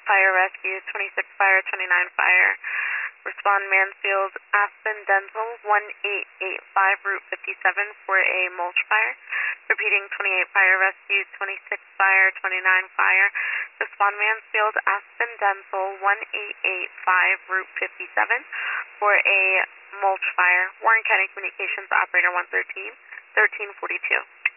Fire Rescue, 26 Fire, 29 Fire. Respond Mansfield, Aspen Dental, 1885 Route 57 for a mulch fire. Repeating, 28 Fire Rescue, 26 Fire, 29 Fire. Respond Mansfield, Aspen Dental, 1885 Route 57 for a mulch fire. Warren County Communications Operator 113, 1342.